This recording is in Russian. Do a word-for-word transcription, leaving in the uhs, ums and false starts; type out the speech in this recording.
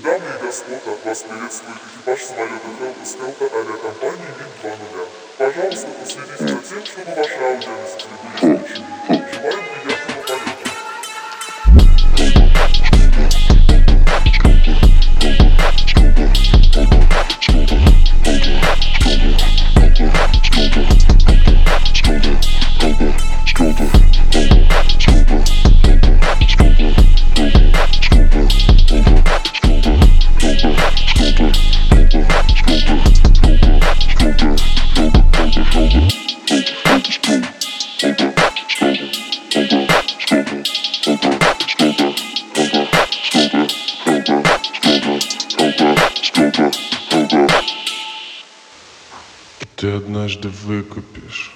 Дамы и господа, вас приветствует экипаж самолета Delta Skelta авиакомпании МиГ два ноль. Пожалуйста, последите за тем, чтобы ваши аудионосители были включены. Желаем приятного полета. Ты однажды выкупишь